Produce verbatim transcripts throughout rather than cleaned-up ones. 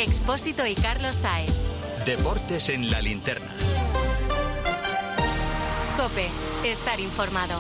Expósito y Carlos Sáez. Deportes en la linterna. COPE. Estar informado.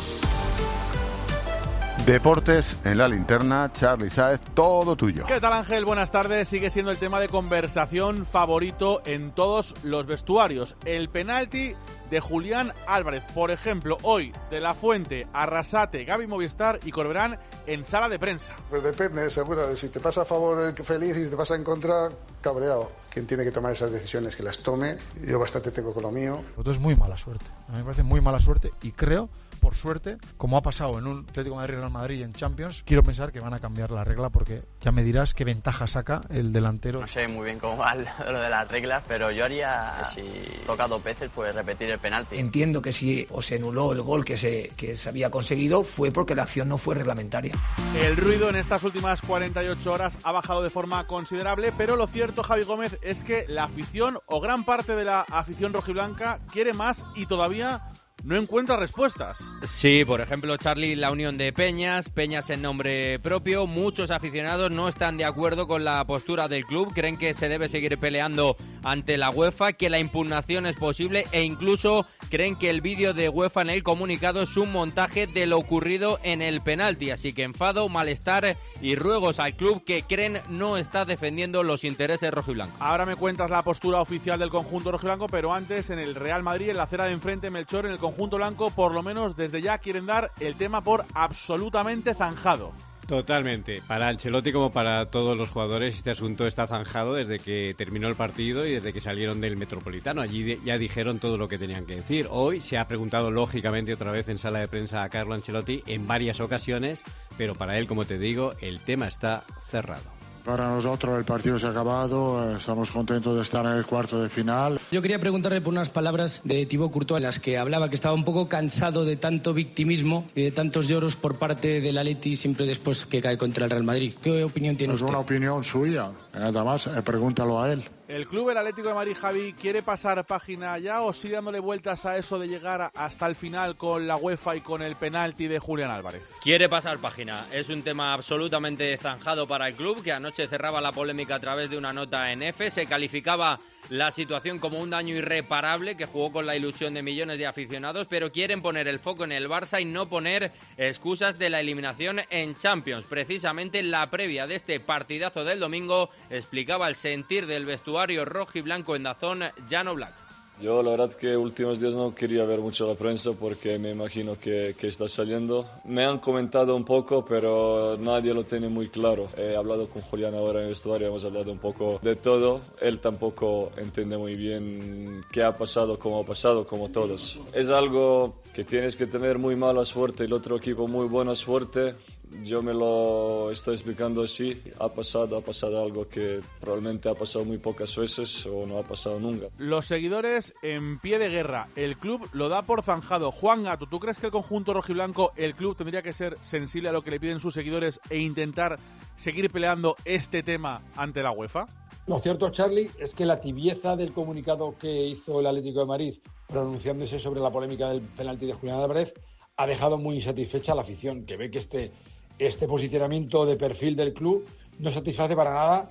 Deportes en la linterna, Charly Sáez, todo tuyo. ¿Qué tal, Ángel? Buenas tardes. Sigue siendo el tema de conversación favorito en todos los vestuarios. El penalti de Julián Álvarez. Por ejemplo, hoy, De La Fuente, Arrasate, Gaby Movistar y Corberán en sala de prensa. Pues depende, seguro. Si te pasa a favor, feliz, y si te pasa en contra, cabreado. Quien tiene que tomar esas decisiones, que las tome. Yo bastante tengo con lo mío. Esto es muy mala suerte. A mí me parece muy mala suerte y creo, por suerte, como ha pasado en un Atlético de Madrid, Real Madrid y en Champions, quiero pensar que van a cambiar la regla porque ya me dirás qué ventaja saca el delantero. No sé muy bien cómo va lo de las reglas, pero yo haría, si toca dos veces, pues repetir el penalti. Entiendo que si o se anuló el gol que se, que se había conseguido fue porque la acción no fue reglamentaria. El ruido en estas últimas cuarenta y ocho horas ha bajado de forma considerable, pero lo cierto, Javi Gómez, es que la afición o gran parte de la afición rojiblanca quiere más y todavía no encuentra respuestas. Sí, por ejemplo, Charly, la unión de Peñas, Peñas en nombre propio. Muchos aficionados no están de acuerdo con la postura del club, creen que se debe seguir peleando ante la UEFA, que la impugnación es posible e incluso creen que el vídeo de UEFA en el comunicado es un montaje de lo ocurrido en el penalti. Así que enfado, malestar y ruegos al club que creen no está defendiendo los intereses rojiblancos. Ahora me cuentas la postura oficial del conjunto rojiblanco, pero antes en el Real Madrid, en la acera de enfrente, Melchor, en el conjunto blanco, por lo menos desde ya quieren dar el tema por absolutamente zanjado. Totalmente. Para Ancelotti como para todos los jugadores este asunto está zanjado desde que terminó el partido y desde que salieron del Metropolitano. Allí ya dijeron todo lo que tenían que decir. Hoy se ha preguntado lógicamente otra vez en sala de prensa a Carlo Ancelotti en varias ocasiones, pero para él, como te digo, el tema está cerrado. Para nosotros el partido se ha acabado, estamos contentos de estar en el cuarto de final. Yo quería preguntarle por unas palabras de Thibaut Courtois en las que hablaba que estaba un poco cansado de tanto victimismo y de tantos lloros por parte del Atleti siempre después que cae contra el Real Madrid. ¿Qué opinión tiene es usted? Es una opinión suya, nada más, eh, pregúntalo a él. ¿El club, el Atlético de Madrid, Javi, quiere pasar página ya o sigue dándole vueltas a eso de llegar hasta el final con la UEFA y con el penalti de Julián Álvarez? Quiere pasar página. Es un tema absolutamente zanjado para el club, que anoche cerraba la polémica a través de una nota en F. Se calificaba la situación como un daño irreparable que jugó con la ilusión de millones de aficionados, pero quieren poner el foco en el Barça y no poner excusas de la eliminación en Champions. Precisamente la previa de este partidazo del domingo explicaba el sentir del vestuario rojo y blanco en Dazón, Jan Oblak. Yo la verdad que últimos días no quería ver mucho la prensa porque me imagino que, que está saliendo. Me han comentado un poco, pero nadie lo tiene muy claro. He hablado con Julián ahora en el vestuario, hemos hablado un poco de todo. Él tampoco entiende muy bien qué ha pasado, cómo ha pasado, como todos. Es algo que tienes que tener muy mala suerte y el otro equipo muy buena suerte. Yo me lo estoy explicando así. Ha pasado, ha pasado algo que probablemente ha pasado muy pocas veces o no ha pasado nunca. Los seguidores en pie de guerra. El club lo da por zanjado. Juan Gato, ¿tú crees que el conjunto rojiblanco, el club, tendría que ser sensible a lo que le piden sus seguidores e intentar seguir peleando este tema ante la UEFA? Lo cierto, Charly, es que la tibieza del comunicado que hizo el Atlético de Madrid pronunciándose sobre la polémica del penalti de Julián Álvarez ha dejado muy insatisfecha a la afición, que ve que este, este posicionamiento de perfil del club no satisface para nada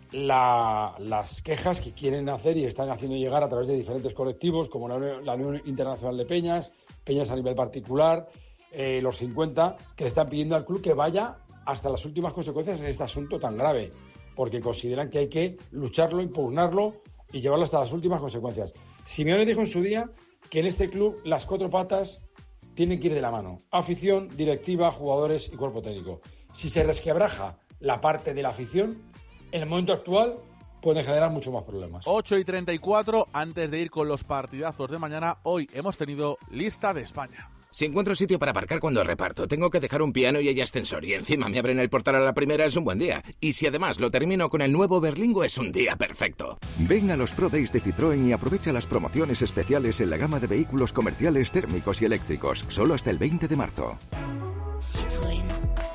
la, las quejas que quieren hacer y están haciendo llegar a través de diferentes colectivos, como la, la Unión Internacional de Peñas, Peñas a nivel particular, eh, los cincuenta, que le están pidiendo al club que vaya hasta las últimas consecuencias en este asunto tan grave, porque consideran que hay que lucharlo, impugnarlo y llevarlo hasta las últimas consecuencias. Simeone dijo en su día que en este club las cuatro patas tienen que ir de la mano: afición, directiva, jugadores y cuerpo técnico. Si se resquebraja la parte de la afición, en el momento actual pueden generar mucho más problemas. ocho y treinta y cuatro, antes de ir con los partidazos de mañana, hoy hemos tenido lista de España. Si encuentro sitio para aparcar cuando reparto, tengo que dejar un piano y hay ascensor y encima me abren el portal a la primera, es un buen día. Y si además lo termino con el nuevo Berlingo, es un día perfecto. Ven a los Pro Days de Citroën y aprovecha las promociones especiales en la gama de vehículos comerciales térmicos y eléctricos, solo hasta el veinte de marzo. Citroën.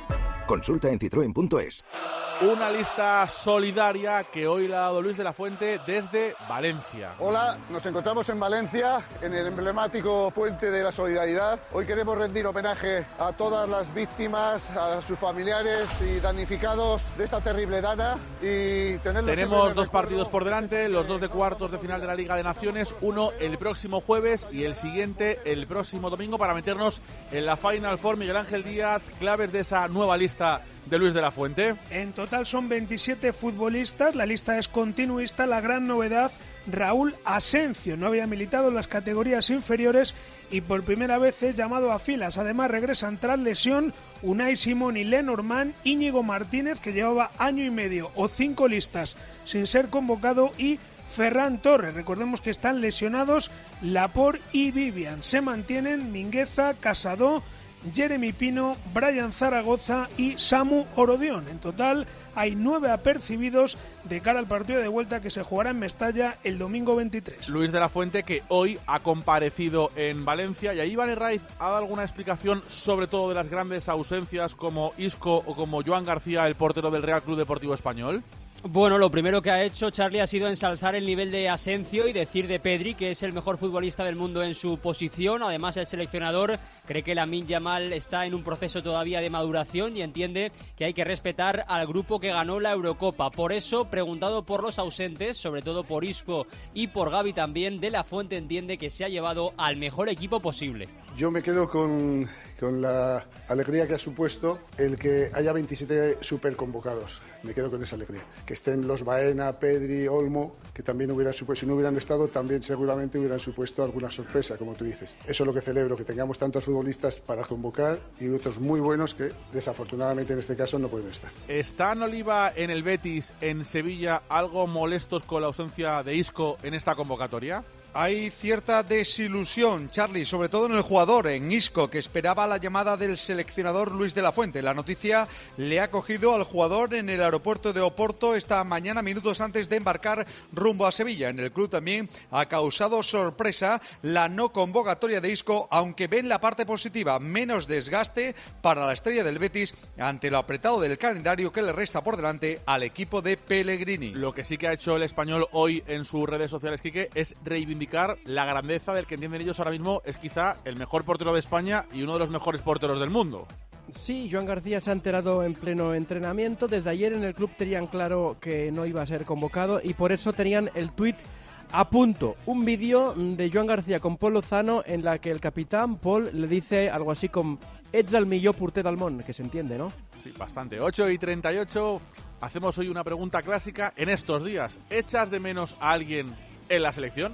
Consulta en citroen punto es. Una lista solidaria que hoy le ha dado Luis de la Fuente desde Valencia. Hola, nos encontramos en Valencia, en el emblemático Puente de la Solidaridad. Hoy queremos rendir homenaje a todas las víctimas, a sus familiares y damnificados de esta terrible dana. Y Tenemos dos partidos por delante, los dos de cuartos de final de la Liga de Naciones, uno el próximo jueves y el siguiente el próximo domingo, para meternos en la Final Four. Miguel Ángel Díaz, claves de esa nueva lista de Luis de la Fuente. En total son veintisiete futbolistas, la lista es continuista. La gran novedad, Raúl Asencio, no había militado en las categorías inferiores y por primera vez es llamado a filas. Además regresan tras lesión Unai Simón y Lenormand, Íñigo Martínez, que llevaba año y medio o cinco listas sin ser convocado, y Ferran Torres. Recordemos que están lesionados Laporte y Vivian. Se mantienen Mingueza, Casado, Jeremy Pino, Brian Zaragoza y Samu Orodión. En total hay nueve apercibidos de cara al partido de vuelta que se jugará en Mestalla el domingo veintitrés. Luis de la Fuente, que hoy ha comparecido en Valencia, y ahí Iván Herraiz ha dado alguna explicación sobre todo de las grandes ausencias como Isco o como Joan García, el portero del Real Club Deportivo Español. Bueno, lo primero que ha hecho Charlie ha sido ensalzar el nivel de Asencio y decir de Pedri que es el mejor futbolista del mundo en su posición. Además, el seleccionador cree que Lamine Yamal está en un proceso todavía de maduración y entiende que hay que respetar al grupo que ganó la Eurocopa. Por eso, preguntado por los ausentes, sobre todo por Isco y por Gavi también, de la Fuente entiende que se ha llevado al mejor equipo posible. Yo me quedo con, con la alegría que ha supuesto el que haya veintisiete superconvocados. Me quedo con esa alegría. Que estén los Baena, Pedri, Olmo, que también hubieran supuesto, si no hubieran estado, también seguramente hubieran supuesto alguna sorpresa, como tú dices. Eso es lo que celebro, que tengamos tantos futbolistas para convocar y otros muy buenos que desafortunadamente en este caso no pueden estar. ¿Están Oliva en el Betis, en Sevilla, algo molestos con la ausencia de Isco en esta convocatoria? Hay cierta desilusión, Charlie, sobre todo en el jugador, en Isco, que esperaba la llamada del seleccionador Luis de la Fuente. La noticia le ha cogido al jugador en el aeropuerto de Oporto esta mañana, minutos antes de embarcar rumbo a Sevilla. En el club también ha causado sorpresa la no convocatoria de Isco, aunque ven la parte positiva, menos desgaste para la estrella del Betis ante lo apretado del calendario que le resta por delante al equipo de Pellegrini. Lo que sí que ha hecho el español hoy en sus redes sociales, Quique, es reivindicar la grandeza del que entienden ellos ahora mismo es quizá el mejor portero de España y uno de los mejores porteros del mundo. Sí, Joan García se ha enterado en pleno entrenamiento. Desde ayer en el club tenían claro que no iba a ser convocado y por eso tenían el tuit a punto. Un vídeo de Joan García con Pol Lozano en la que el capitán Pol le dice algo así como "Ets el millor porter del món", que se entiende, ¿no? Sí, bastante. ocho y treinta y ocho. Hacemos hoy una pregunta clásica. En estos días, ¿echas de menos a alguien en la selección?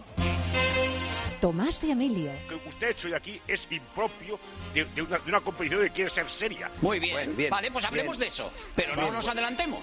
Tomás y Emilio. Que usted hecho de aquí es impropio de, de, una, de una competición que quiere ser seria. Muy bien, Bueno, bien vale, pues hablemos bien. de eso, pero Bien, no nos bueno. adelantemos.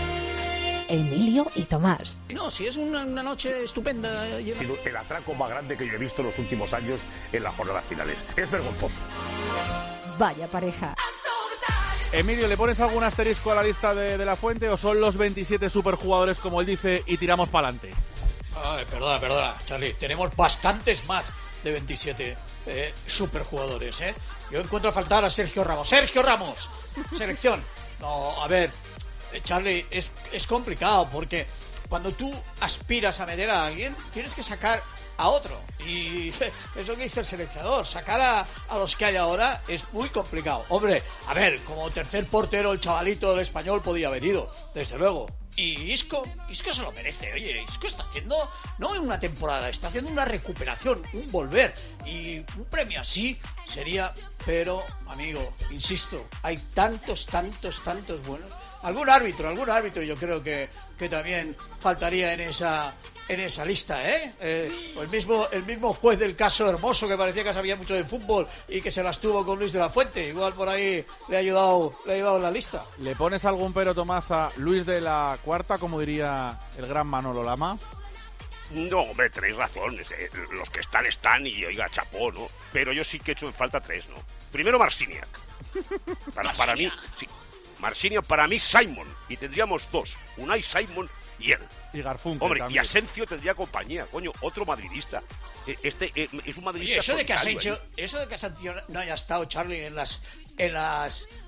Emilio y Tomás. No, si es una, una noche estupenda. Ha sido el atraco más grande que yo he visto en los últimos años en las jornadas finales. Es vergonzoso. Vaya pareja. Emilio, ¿le pones algún asterisco a la lista de, de la Fuente o son los veintisiete superjugadores, como él dice, y tiramos para adelante? Ay, perdona, perdona, Charlie. Tenemos bastantes más de veintisiete eh, superjugadores, ¿eh? Yo encuentro a faltar a Sergio Ramos. ¡Sergio Ramos! Selección. No, a ver, eh, Charlie, es, es complicado porque cuando tú aspiras a meter a alguien, tienes que sacar a otro. Y es lo que dice el seleccionador. Sacar a, a los que hay ahora es muy complicado. Hombre, a ver, como tercer portero el chavalito del Español podía haber ido, desde luego. Y Isco, Isco se lo merece. Oye, Isco está haciendo, no en una temporada, está haciendo una recuperación, un volver. Y un premio así sería... Pero, amigo, insisto, hay tantos, tantos, tantos buenos. Algún árbitro, algún árbitro yo creo que, que también faltaría en esa... en esa lista, ¿eh? eh el mismo el mismo juez del caso Hermoso, que parecía que sabía mucho de fútbol y que se las tuvo con Luis de la Fuente. Igual por ahí le ha ayudado, le ha ayudado en la lista. ¿Le pones algún pero, Tomás, a Luis de la Cuarta, como diría el gran Manolo Lama? No, hombre, tenéis razón. Eh, los que están, están y, oiga, chapó, ¿no? Pero yo sí que he hecho en falta tres, ¿no? Primero, Marciniak. Para, para mí, sí. Marciniak, para mí, Simon. Y tendríamos dos. Unai Simon y él. Y Garfunkel. Hombre, también. y Asencio tendría compañía. Coño, otro madridista. Este eh, es un madridista. Oye, eso de que solitario, Asencio, ¿eh? eso de que Asencio no haya estado, Charlie, en las en las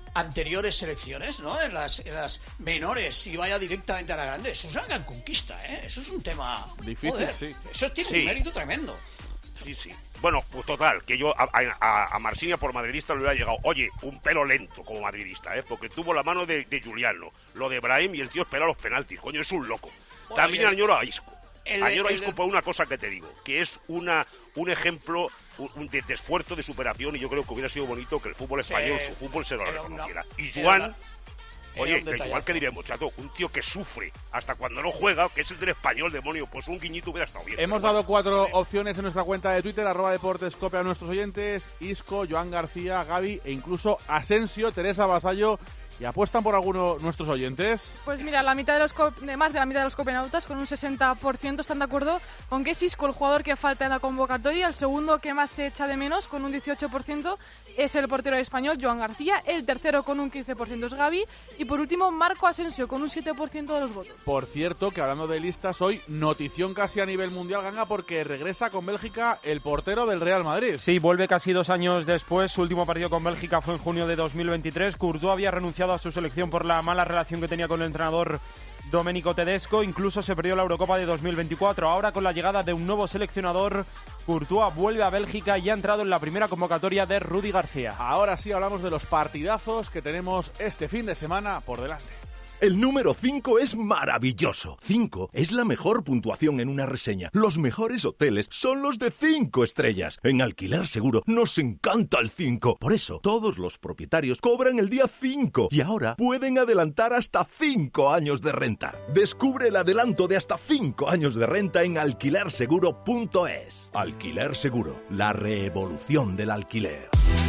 anteriores selecciones, ¿no? En las, en las menores y vaya directamente a la grande. Eso es una gran conquista, ¿eh? Eso es un tema... Difícil, joder, sí. Eso tiene Sí. un mérito tremendo. Sí, sí. Bueno, pues total, que yo a, a, a Marsinia por madridista le hubiera llegado, oye, un pelo lento como madridista, ¿eh? Porque tuvo la mano de, de Juliano, lo de Brahim y el tío espera los penaltis, coño, es un loco. Bueno, También y el- añoro a Isco. el- Añoro a el- Isco por una cosa que te digo, que es una un ejemplo un- un de, de esfuerzo, de superación, y yo creo que hubiera sido bonito que el fútbol español, Sí. su fútbol, se lo Era una- reconociera. Y era Juan... una- Oye, era un igual detallazo. que diremos, chato, un tío que sufre hasta cuando no juega, que es el del español, demonio, pues un guiñito hubiera estado bien. Hemos pero dado bueno. cuatro opciones en nuestra cuenta de Twitter, arroba deportescope, a nuestros oyentes: Isco, Joan García, Gavi e incluso Asensio, Teresa Vasallo. ¿Y apuestan por alguno nuestros oyentes? Pues mira, la mitad de los co- de más de la mitad de los copenautas, con un sesenta por ciento, están de acuerdo con que es Isco el jugador que falta en la convocatoria. El segundo que más se echa de menos, con un dieciocho por ciento, es el portero español, Joan García. El tercero, con un quince por ciento, es Gavi. Y por último, Marco Asensio, con un siete por ciento de los votos. Por cierto, que hablando de listas, hoy notición casi a nivel mundial, Ganga, porque regresa con Bélgica el portero del Real Madrid. Sí, vuelve casi dos años después. Su último partido con Bélgica fue en junio de dos mil veintitrés. Courtois había renunciado a su selección por la mala relación que tenía con el entrenador Domenico Tedesco. Incluso se perdió la Eurocopa de dos mil veinticuatro. Ahora, con la llegada de un nuevo seleccionador, Courtois vuelve a Bélgica y ha entrado en la primera convocatoria de Rudi García. Ahora sí hablamos de los partidazos que tenemos este fin de semana por delante. El número cinco es maravilloso. cinco es la mejor puntuación en una reseña. Los mejores hoteles son los de cinco estrellas. En Alquiler Seguro nos encanta el cinco. Por eso, todos los propietarios cobran el día cinco y ahora pueden adelantar hasta cinco años de renta. Descubre el adelanto de hasta cinco años de renta en alquiler seguro punto es. Alquiler Seguro, la revolución del alquiler.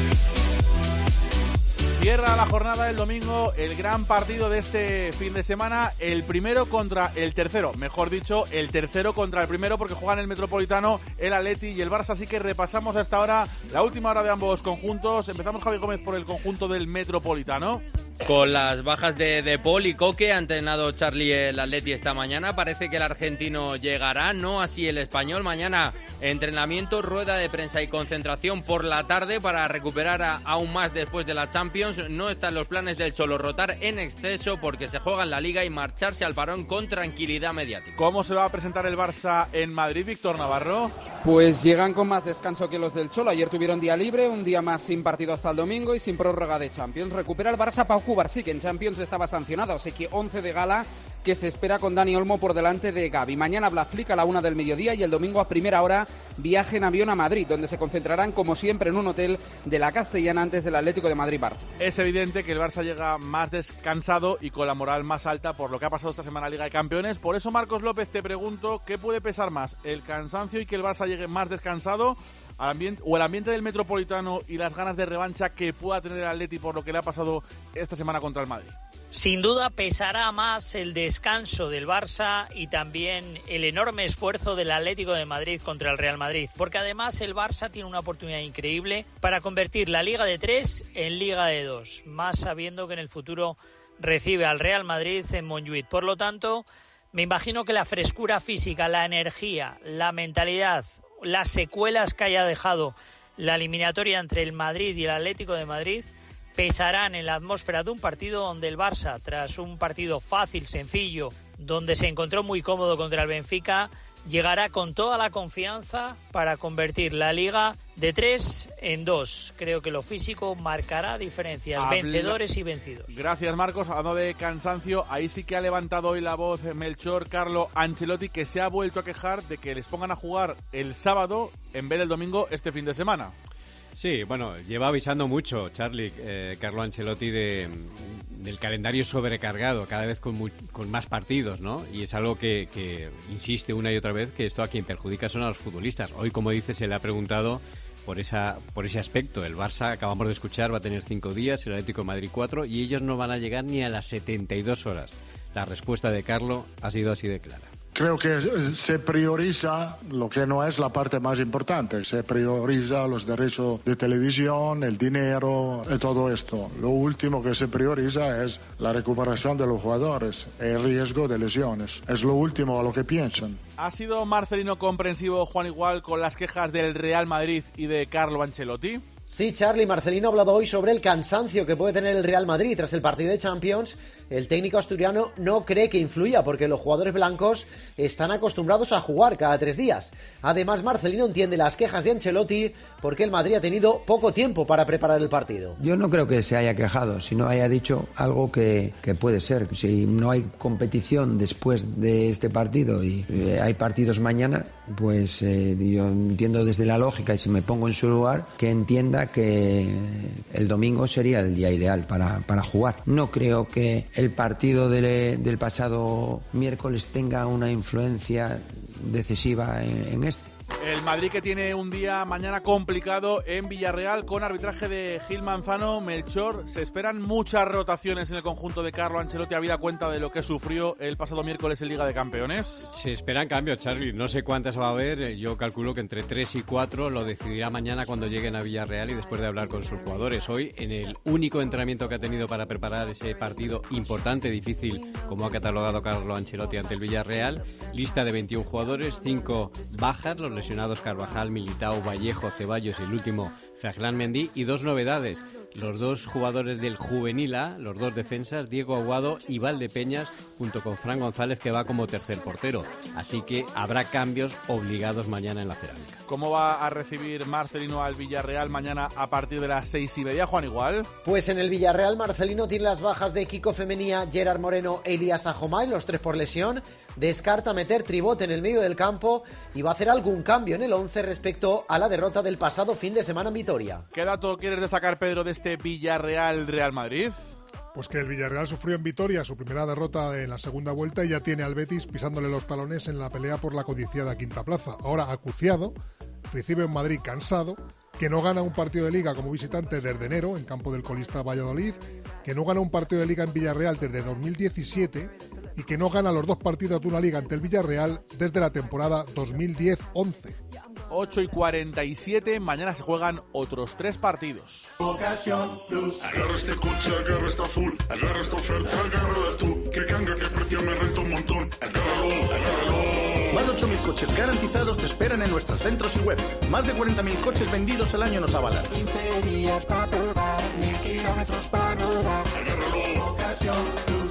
Cierra la jornada del domingo el gran partido de este fin de semana, el primero contra el tercero, mejor dicho, el tercero contra el primero, porque juegan el Metropolitano, el Atleti y el Barça. Así que repasamos hasta ahora la última hora de ambos conjuntos. Empezamos, Javi Gómez, por el conjunto del Metropolitano. Con las bajas de, de Paul y Coque, ha entrenado Charlie el Atleti esta mañana. Parece que el argentino llegará, no así el español. Mañana entrenamiento, rueda de prensa y concentración por la tarde para recuperar a, aún más después de la Champions. No están los planes del Cholo rotar en exceso porque se juega en la Liga y marcharse al parón con tranquilidad mediática. ¿Cómo se va a presentar el Barça en Madrid, Víctor Navarro? Pues llegan con más descanso que los del Cholo. Ayer tuvieron día libre, un día más sin partido hasta el domingo y sin prórroga de Champions. Recupera el Barça Pau Cubarsí, que en Champions estaba sancionado, así que once de gala que se espera con Dani Olmo por delante de Gavi. Mañana Blackflick a la una del mediodía y el domingo a primera hora viaje en avión a Madrid, donde se concentrarán como siempre en un hotel de la Castellana antes del Atlético de Madrid-Barça. Es evidente que el Barça llega más descansado y con la moral más alta por lo que ha pasado esta semana en Liga de Campeones. Por eso, Marcos López, te pregunto, ¿qué puede pesar más? ¿El cansancio y que el Barça llegue más descansado al ambiente, o el ambiente del Metropolitano y las ganas de revancha que pueda tener el Atleti por lo que le ha pasado esta semana contra el Madrid? Sin duda pesará más el descanso del Barça y también el enorme esfuerzo del Atlético de Madrid contra el Real Madrid, porque además el Barça tiene una oportunidad increíble para convertir la Liga de tres en Liga de dos, más sabiendo que en el futuro recibe al Real Madrid en Montjuïc. Por lo tanto, me imagino que la frescura física, la energía, la mentalidad, las secuelas que haya dejado la eliminatoria entre el Madrid y el Atlético de Madrid pesarán en la atmósfera de un partido donde el Barça, tras un partido fácil, sencillo, donde se encontró muy cómodo contra el Benfica, llegará con toda la confianza para convertir la Liga de tres en dos. Creo que lo físico marcará diferencias, Habla... vencedores y vencidos. Gracias, Marcos. Hablando de cansancio, ahí sí que ha levantado hoy la voz Melchor Carlo Ancelotti, que se ha vuelto a quejar de que les pongan a jugar el sábado en vez del domingo este fin de semana. Sí, bueno, lleva avisando mucho Charlie, eh, Carlo Ancelotti de, del calendario sobrecargado, cada vez con, muy, con más partidos, ¿no? Y es algo que, que insiste una y otra vez que esto a quien perjudica son a los futbolistas. Hoy, como dice, se le ha preguntado por esa por ese aspecto. El Barça, acabamos de escuchar, va a tener cinco días, el Atlético de Madrid cuatro, y ellos no van a llegar ni a las setenta y dos horas. La respuesta de Carlo ha sido así de clara. Creo que se prioriza lo que no es la parte más importante. Se prioriza los derechos de televisión, el dinero y todo esto. Lo último que se prioriza es la recuperación de los jugadores, el riesgo de lesiones. Es lo último a lo que piensan. ¿Ha sido Marcelino comprensivo, Juan, igual con las quejas del Real Madrid y de Carlo Ancelotti? Sí, Charlie, Marcelino ha hablado hoy sobre el cansancio que puede tener el Real Madrid tras el partido de Champions. El técnico asturiano no cree que influya porque los jugadores blancos están acostumbrados a jugar cada tres días. Además, Marcelino entiende las quejas de Ancelotti porque el Madrid ha tenido poco tiempo para preparar el partido. Yo no creo que se haya quejado, sino haya dicho algo que, que puede ser. Si no hay competición después de este partido y eh, hay partidos mañana, pues eh, yo entiendo desde la lógica, y si me pongo en su lugar, que entienda que el domingo sería el día ideal para, para jugar. No creo que el partido de, del pasado miércoles tenga una influencia decisiva en, en este. El Madrid que tiene un día mañana complicado en Villarreal con arbitraje de Gil Manzano. Melchor, se esperan muchas rotaciones en el conjunto de Carlo Ancelotti habida cuenta de lo que sufrió el pasado miércoles en Liga de Campeones. Se esperan cambios, Charlie. No sé cuántas va a haber. Yo calculo que entre tres y cuatro lo decidirá mañana cuando lleguen a Villarreal y después de hablar con sus jugadores. Hoy, en el único entrenamiento que ha tenido para preparar ese partido importante, difícil, como ha catalogado Carlo Ancelotti ante el Villarreal, lista de veintiún jugadores, cinco bajas, los lesionados Carvajal, Militao, Vallejo, Ceballos y el último Ferland Mendy, y dos novedades. Los dos jugadores del Juvenil A, los dos defensas, Diego Aguado y Valdepeñas, junto con Fran González, que va como tercer portero. Así que habrá cambios obligados mañana en la Cerámica. ¿Cómo va a recibir Marcelino al Villarreal mañana a partir de las seis y media, Juan Igual? Pues en el Villarreal Marcelino tiene las bajas de Kiko Femenía, Gerard Moreno e Elías Ajomay, los tres por lesión. Descarta meter Tribot en el medio del campo y va a hacer algún cambio en el once respecto a la derrota del pasado fin de semana en Vitoria. ¿Qué dato quieres destacar, Pedro, de este Villarreal-Real Madrid? Pues que el Villarreal sufrió en Vitoria su primera derrota en la segunda vuelta y ya tiene al Betis pisándole los talones en la pelea por la codiciada quinta plaza. Ahora acuciado, recibe en Madrid cansado, que no gana un partido de Liga como visitante desde enero en campo del colista Valladolid, que no gana un partido de Liga en Villarreal desde dos mil diecisiete y que no gana los dos partidos de una Liga ante el Villarreal desde la temporada dos mil diez once. ocho y cuarenta y siete, mañana se juegan otros tres partidos. Ocasión Plus. Agarra este coche, agarra esta full, agarra esta oferta, agárrala tú. Que canga, que precio me renta un montón. Agárralo, agárralo. Más de ocho mil coches garantizados te esperan en nuestros centros y web. Más de cuarenta mil coches vendidos al año nos avalan. quince días para probar, mil kilómetros para rodar. Agárralo. Ocasión Plus.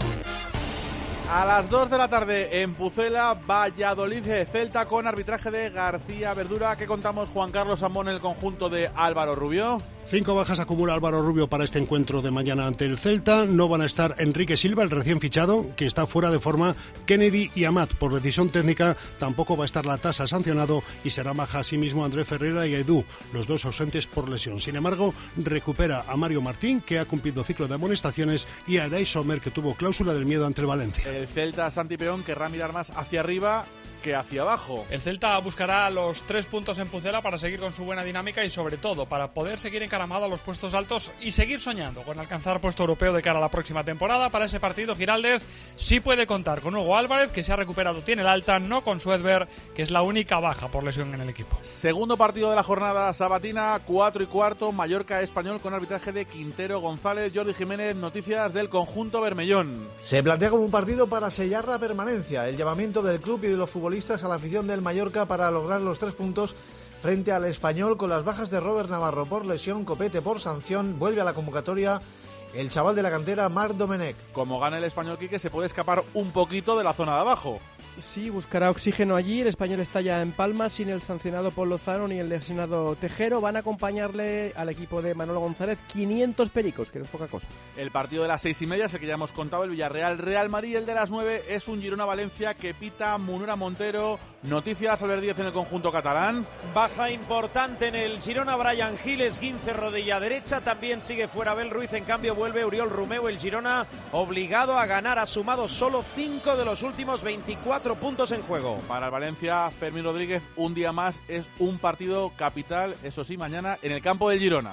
A las dos de la tarde en Pucela, Valladolid Celta con arbitraje de García Verdura. ¿Qué contamos, Juan Carlos Amón, en el conjunto de Álvaro Rubio? Cinco bajas acumula Álvaro Rubio para este encuentro de mañana ante el Celta. No van a estar Enrique Silva, el recién fichado, que está fuera de forma, Kennedy y Amat. Por decisión técnica tampoco va a estar la tasa sancionado y será baja asimismo André Ferreira y Edu, los dos ausentes por lesión. Sin embargo, recupera a Mario Martín, que ha cumplido ciclo de amonestaciones, y a Eray Sommer, que tuvo cláusula del miedo ante el Valencia. El Celta, Santi Peón, querrá mirar más hacia arriba que hacia abajo. El Celta buscará los tres puntos en Pucela para seguir con su buena dinámica y sobre todo para poder seguir encaramado a los puestos altos y seguir soñando con alcanzar puesto europeo de cara a la próxima temporada. Para ese partido Giraldez sí puede contar con Hugo Álvarez, que se ha recuperado, tiene el alta, no con Suedberg, que es la única baja por lesión en el equipo. Segundo partido de la jornada sabatina, cuatro y cuarto, Mallorca Español con arbitraje de Quintero González. Jordi Jiménez, noticias del conjunto bermellón. Se plantea como un partido para sellar la permanencia. El llamamiento del club y de los futbolistas a la afición del Mallorca para lograr los tres puntos frente al Español. Con las bajas de Robert Navarro por lesión, Copete por sanción, vuelve a la convocatoria el chaval de la cantera Marc Domenech. Como gana el Español, Quique, se puede escapar un poquito de la zona de abajo. Sí, buscará oxígeno allí. El Español está ya en Palma sin el sancionado Paul Lozano ni el lesionado Tejero. Van a acompañarle al equipo de Manolo González quinientos pericos, que no es poca cosa. El partido de las seis y media es el que ya hemos contado, el Villarreal Real Madrid. El de las nueve es un Girona Valencia que pita Munura Montero. Noticias, Albert Díaz, en el conjunto catalán. Baja importante en el Girona, Brian Gil, esguince rodilla derecha. También sigue fuera Abel Ruiz, en cambio vuelve Oriol Romeu. El Girona obligado a ganar, ha sumado solo cinco de los últimos veinticuatro puntos en juego. Para el Valencia, Fermín Rodríguez, un día más es un partido capital, eso sí, mañana en el campo del Girona.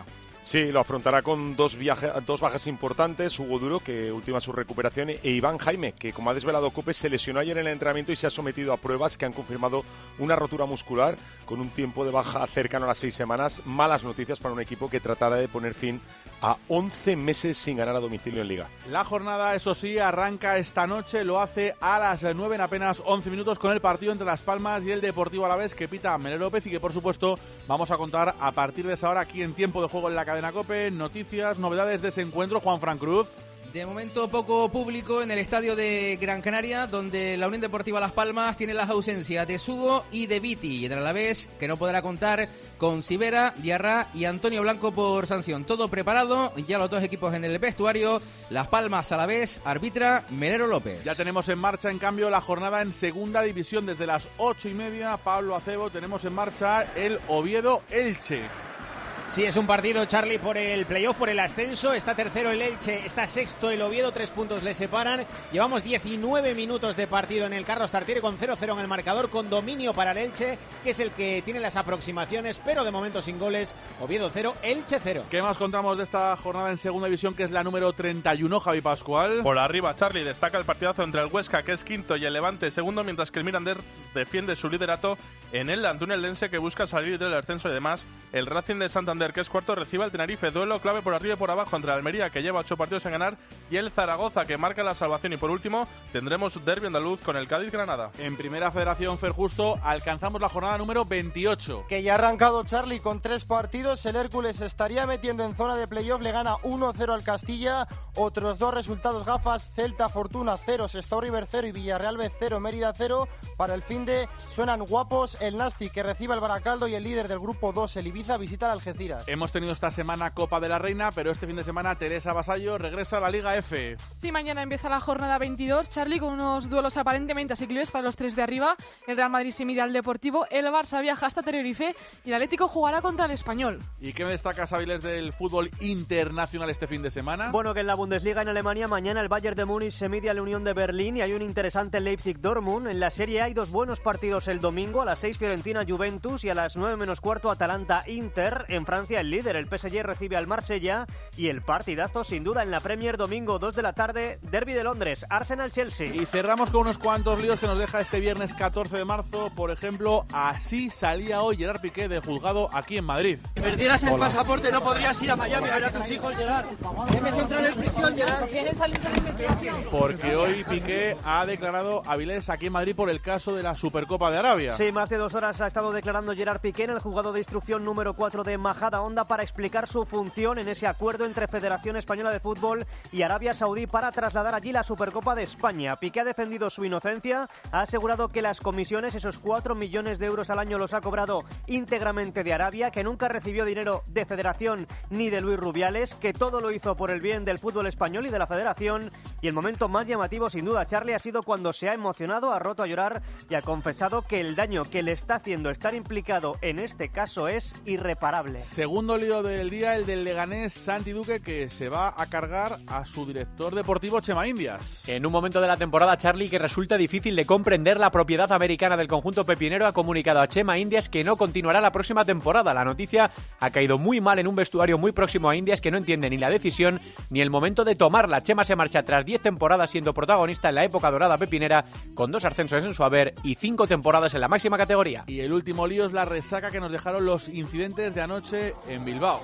Sí, lo afrontará con dos, viaje, dos bajas importantes, Hugo Duro, que ultima su recuperación, e Iván Jaime, que como ha desvelado COPE, se lesionó ayer en el entrenamiento y se ha sometido a pruebas que han confirmado una rotura muscular con un tiempo de baja cercano a las seis semanas. Malas noticias para un equipo que tratará de poner fin a once meses sin ganar a domicilio en Liga. La jornada, eso sí, arranca esta noche, lo hace a las nueve en apenas once minutos con el partido entre Las Palmas y el Deportivo Alavés que pita Melero López y que por supuesto vamos a contar a partir de esa hora aquí en Tiempo de Juego en la cadena COPE. Noticias, novedades de ese encuentro, Juan Fran Cruz. De momento poco público en el estadio de Gran Canaria, donde la Unión Deportiva Las Palmas tiene las ausencias de Sugo y de Viti, y en el Alavés, que no podrá contar con Sivera, Diarra y Antonio Blanco por sanción. Todo preparado, ya los dos equipos en el vestuario. Las Palmas Alavés, arbitra Melero López. Ya tenemos en marcha, en cambio, la jornada en segunda división desde las ocho y media. Pablo Acebo, tenemos en marcha el Oviedo-Elche. Sí, es un partido, Charlie, por el playoff, por el ascenso. Está tercero el Elche, está sexto el Oviedo, tres puntos le separan. Llevamos diecinueve minutos de partido en el Carlos Tartiere con cero cero en el marcador, con dominio para el Elche, que es el que tiene las aproximaciones, pero de momento sin goles. Oviedo cero, Elche cero. ¿Qué más contamos de esta jornada en segunda división, que es la número treinta y uno, Javi Pascual? Por arriba, Charlie, destaca el partidazo entre el Huesca, que es quinto, y el Levante segundo, mientras que el Mirandés defiende su liderato en el Antúnel-Lense, que busca salir del ascenso, y además el Racing de Santander, que es cuarto, recibe al Tenerife. Duelo clave por arriba y por abajo entre Almería, que lleva ocho partidos en ganar, y el Zaragoza, que marca la salvación. Y por último tendremos derbi andaluz con el Cádiz-Granada. En Primera Federación, Fer Justo, alcanzamos la jornada número veintiocho. Que ya ha arrancado, Charlie, con tres partidos. El Hércules estaría metiendo en zona de playoff, le gana uno cero al Castilla. Otros dos resultados gafas: Celta Fortuna cero, Sestao River cero y Villarreal B cero, Mérida cero. Para el fin de suenan guapos el Nasti, que recibe al Baracaldo, y el líder del grupo dos, el Ibiza, visita al Algeciras. Hemos tenido esta semana Copa de la Reina, pero este fin de semana Teresa Vasallo regresa a la Liga F. Sí, mañana empieza la jornada veintidós, Charlie, con unos duelos aparentemente asequibles para los tres de arriba. El Real Madrid se mide al Deportivo, el Barça viaja hasta Tenerife y el Atlético jugará contra el Español. ¿Y qué me destacas, Avilés, del fútbol internacional este fin de semana? Bueno, que en la Bundesliga en Alemania mañana el Bayern de Múnich se mide a la Unión de Berlín y hay un interesante Leipzig-Dortmund. En la Serie A hay dos buenos partidos el domingo, a las seis Fiorentina-Juventus y a las nueve menos cuarto Atalanta-Inter. En Francia el líder, el P S G, recibe al Marsella, y el partidazo sin duda en la Premier, domingo dos de la tarde, derbi de Londres, Arsenal-Chelsea. Y cerramos con unos cuantos líos que nos deja este viernes catorce de marzo. Por ejemplo, así salía hoy Gerard Piqué de juzgado aquí en Madrid. Si perdieras el Hola. pasaporte no podrías ir a Miami a ver a tus hijos, Gerard. Debes entrar en prisión, Gerard. ¿Quieres salir de la investigación? Porque hoy Piqué ha declarado Avilés aquí en Madrid por el caso de la Supercopa de Arabia. Sí, más de dos horas ha estado declarando Gerard Piqué en el juzgado de instrucción número cuatro de Majadahonda para explicar su función en ese acuerdo entre Federación Española de Fútbol y Arabia Saudí para trasladar allí la Supercopa de España. Piqué ha defendido su inocencia, ha asegurado que las comisiones, esos cuatro millones de euros al año, los ha cobrado íntegramente de Arabia, que nunca recibió dinero de Federación ni de Luis Rubiales, que todo lo hizo por el bien del fútbol español y de la Federación. Y el momento más llamativo, sin duda, Charlie, ha sido cuando se ha emocionado, ha roto a llorar y ha confesado que el daño que le está haciendo estar implicado en este caso es irreparable. Segundo lío del día, el del Leganés, Santi Duque, que se va a cargar a su director deportivo, Chema Indias. En un momento de la temporada, Charlie, que resulta difícil de comprender, la propiedad americana del conjunto pepinero ha comunicado a Chema Indias que no continuará la próxima temporada. La noticia ha caído muy mal en un vestuario muy próximo a Indias, que no entiende ni la decisión ni el momento de tomarla. Chema se marcha tras diez temporadas siendo protagonista en la época dorada pepinera, con dos ascensos en su haber y cinco temporadas en la máxima categoría. Y el último lío es la resaca que nos dejaron los incidentes de anoche en Bilbao.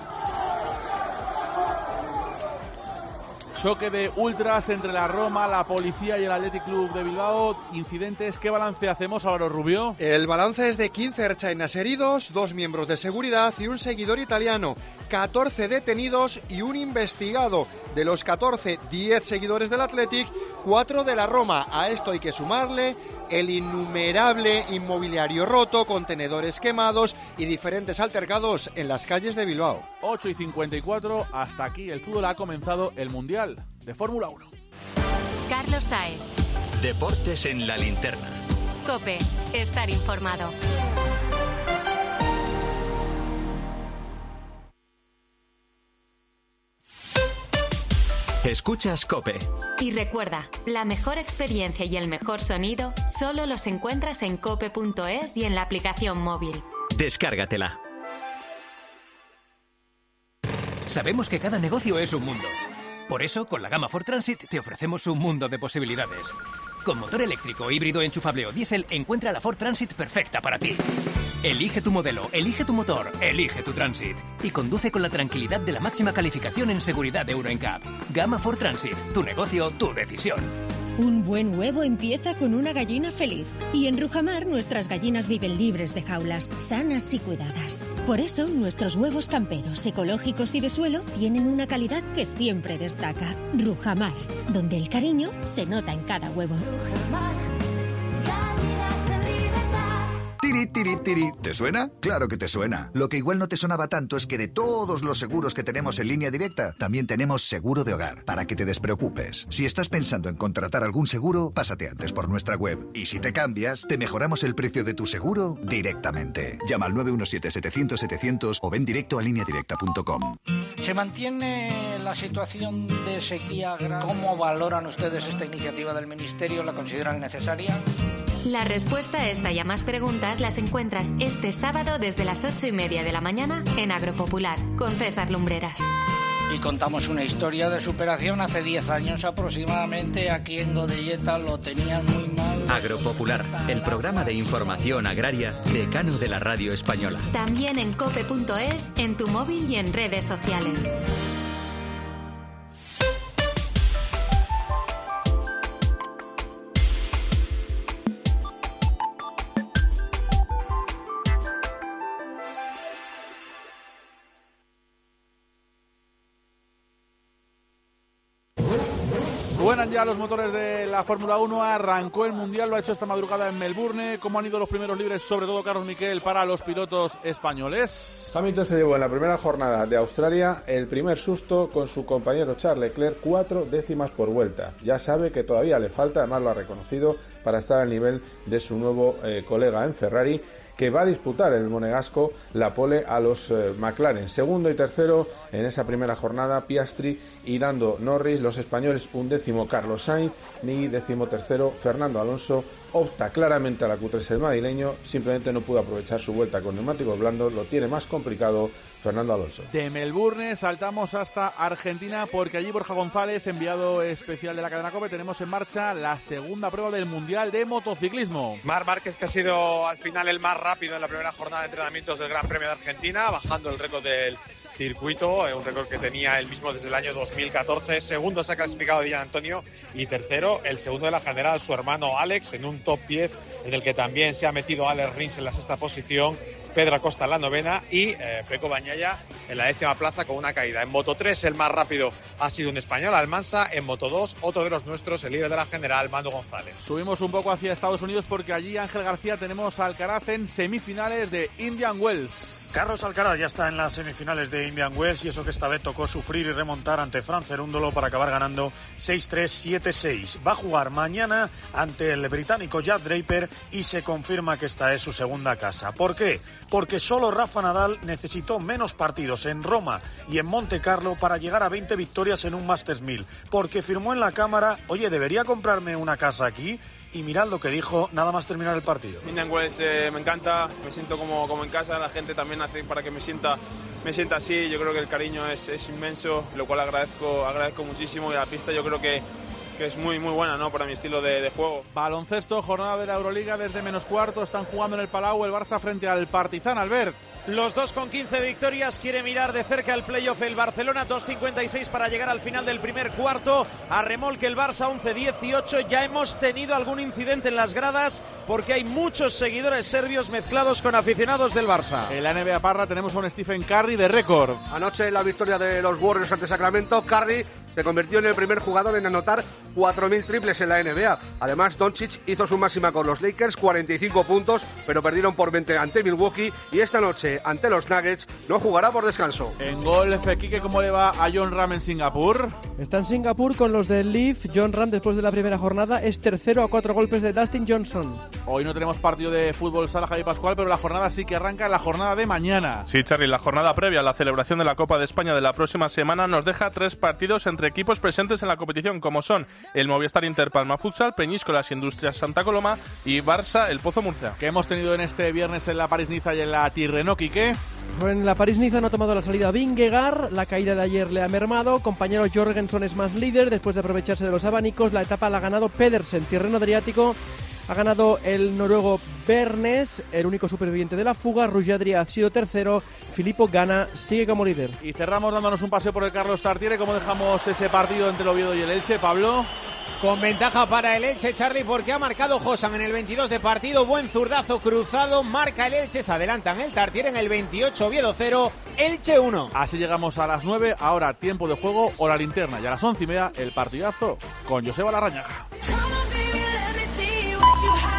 Choque de ultras entre la Roma, la policía y el Athletic Club de Bilbao. Incidentes, ¿qué balance hacemos, Álvaro Rubio? El balance es de quince ertzainas heridos, dos miembros de seguridad y un seguidor italiano. catorce detenidos y un investigado. De los catorce, diez seguidores del Athletic, cuatro de la Roma. A esto hay que sumarle el innumerable inmobiliario roto, contenedores quemados y diferentes altercados en las calles de Bilbao. ocho y cincuenta y cuatro, hasta aquí el fútbol, ha comenzado el Mundial de Fórmula uno. Carlos Saez. Deportes en la linterna. COPE, estar informado. Escuchas COPE. Y recuerda, la mejor experiencia y el mejor sonido solo los encuentras en cope punto es y en la aplicación móvil. Descárgatela. Sabemos que cada negocio es un mundo. Por eso, con la gama Ford Transit te ofrecemos un mundo de posibilidades. Con motor eléctrico, híbrido, enchufable o diésel, encuentra la Ford Transit perfecta para ti. Elige tu modelo, elige tu motor, elige tu Transit. Y conduce con la tranquilidad de la máxima calificación en seguridad de Euro N C A P. Gama Ford Transit. Tu negocio, tu decisión. Un buen huevo empieza con una gallina feliz. Y en Rujamar nuestras gallinas viven libres de jaulas, sanas y cuidadas. Por eso nuestros huevos camperos, ecológicos y de suelo tienen una calidad que siempre destaca. Rujamar, donde el cariño se nota en cada huevo. Tiri, tiri, tiri. ¿Te suena? Claro que te suena. Lo que igual no te sonaba tanto es que de todos los seguros que tenemos en Línea Directa, también tenemos seguro de hogar, para que te despreocupes. Si estás pensando en contratar algún seguro, pásate antes por nuestra web. Y si te cambias, te mejoramos el precio de tu seguro directamente. Llama al nueve uno siete, setecientos, setecientos o ven directo a línea directa punto com. ¿Se mantiene la situación de sequía grave? ¿Cómo valoran ustedes esta iniciativa del Ministerio? ¿La consideran necesaria? La respuesta a esta y a más preguntas las encuentras este sábado desde las ocho y media de la mañana en Agropopular, con César Lumbreras. Y contamos una historia de superación. Hace diez años aproximadamente aquí en Godelleta lo tenían muy mal. Agropopular, el programa de información agraria decano de la radio española. También en cope punto es, en tu móvil y en redes sociales. Suenan ya los motores de la Fórmula uno, arrancó el Mundial, lo ha hecho esta madrugada en Melbourne. ¿Cómo han ido los primeros libres, sobre todo Carlos Miquel, para los pilotos españoles? Hamilton se llevó en la primera jornada de Australia el primer susto con su compañero Charles Leclerc, cuatro décimas por vuelta. Ya sabe que todavía le falta, además lo ha reconocido, para estar al nivel de su nuevo eh, colega en Ferrari, que va a disputar el monegasco la pole a los eh, McLaren. Segundo y tercero en esa primera jornada, Piastri y Lando Norris. Los españoles un décimo Carlos Sainz y décimo tercero Fernando Alonso. Opta claramente a la Q tres el madrileño, simplemente no pudo aprovechar su vuelta con neumáticos blandos, lo tiene más complicado Fernando Alonso. De Melbourne saltamos hasta Argentina porque allí Borja González, enviado especial de la cadena COPE, tenemos en marcha la segunda prueba del Mundial de Motociclismo. Marc Márquez, que ha sido al final el más rápido en la primera jornada de entrenamientos del Gran Premio de Argentina, bajando el récord del circuito, un récord que tenía él mismo desde el año dos mil catorce. Segundo se ha clasificado Dian Antonio y tercero el segundo de la general, su hermano Alex, en un top diez en el que también se ha metido Alex Rins en la sexta posición, Pedro Acosta en la novena y eh, Peco Bañaya en la décima plaza con una caída. En Moto tres el más rápido ha sido un español, Almansa. En Moto dos otro de los nuestros, el líder de la general, Mando González. Subimos un poco hacia Estados Unidos porque allí, Ángel García, tenemos a Alcaraz en semifinales de Indian Wells. Carlos Alcaraz ya está en las semifinales de Indian Wells y eso que esta vez tocó sufrir y remontar ante Fran Cerúndolo para acabar ganando seis tres, siete seis. Va a jugar mañana ante el británico Jack Draper y se confirma que esta es su segunda casa. ¿Por qué? Porque solo Rafa Nadal necesitó menos partidos en Roma y en Monte Carlo para llegar a veinte victorias en un Masters mil. Porque firmó en la cámara, oye, ¿debería comprarme una casa aquí? Y mirad lo que dijo nada más terminar el partido. Indian Wells eh, me encanta, me siento como, como en casa, la gente también hace para que me sienta, me sienta así. Yo creo que el cariño es, es inmenso, lo cual agradezco, agradezco muchísimo, y la pista yo creo que que es muy muy buena, ¿no?, para mi estilo de, de juego. Baloncesto, jornada de la Euroliga desde menos cuarto, están jugando en el Palau el Barça frente al Partizan, Albert. Los dos con quince victorias, quiere mirar de cerca el playoff el Barcelona, dos cincuenta y seis para llegar al final del primer cuarto, a remolque el Barça once dieciocho, ya hemos tenido algún incidente en las gradas porque hay muchos seguidores serbios mezclados con aficionados del Barça. En la N B A Parra tenemos a un Stephen Curry de récord. Anoche la victoria de los Warriors ante Sacramento, Curry se convirtió en el primer jugador en anotar cuatro mil triples en la N B A. Además, Doncic hizo su máxima con los Lakers, cuarenta y cinco puntos, pero perdieron por veinte ante Milwaukee y esta noche ante los Nuggets no jugará por descanso. En golf, Quique, ¿cómo le va a Jon Rahm en Singapur? Está en Singapur con los del Leaf. Jon Rahm, después de la primera jornada, es tercero a cuatro golpes de Dustin Johnson. Hoy no tenemos partido de fútbol sala, Javi Pascual, pero la jornada sí que arranca en la jornada de mañana. Sí, Charly, la jornada previa a la celebración de la Copa de España de la próxima semana nos deja tres partidos entre equipos presentes en la competición, como son el Movistar Inter Palma Futsal, Peñíscolas Industrias Santa Coloma y Barça El Pozo Murcia. ¿Qué hemos tenido en este viernes en la París-Niza y en la Tirreno, Quique? En la París-Niza no ha tomado la salida Vingegaard, la caída de ayer le ha mermado, compañero Jorgensen es más líder después de aprovecharse de los abanicos, la etapa la ha ganado Pedersen, Tirreno Adriático ha ganado el noruego Bernes, el único superviviente de la fuga, Ruggiadri ha sido tercero, Filippo Ganna sigue como líder. Y cerramos dándonos un paseo por el Carlos Tartiere. ¿Cómo dejamos ese partido entre el Oviedo y el Elche, Pablo? Con ventaja para el Elche, Charlie, porque ha marcado Josan en el veintidós de partido, buen zurdazo cruzado, marca el Elche, se adelantan el Tartiere en el veintiocho, Oviedo cero, Elche uno. Así llegamos a las nueve, ahora tiempo de juego, hora linterna, y a las once y media el partidazo con Joseba Larrañaga. You have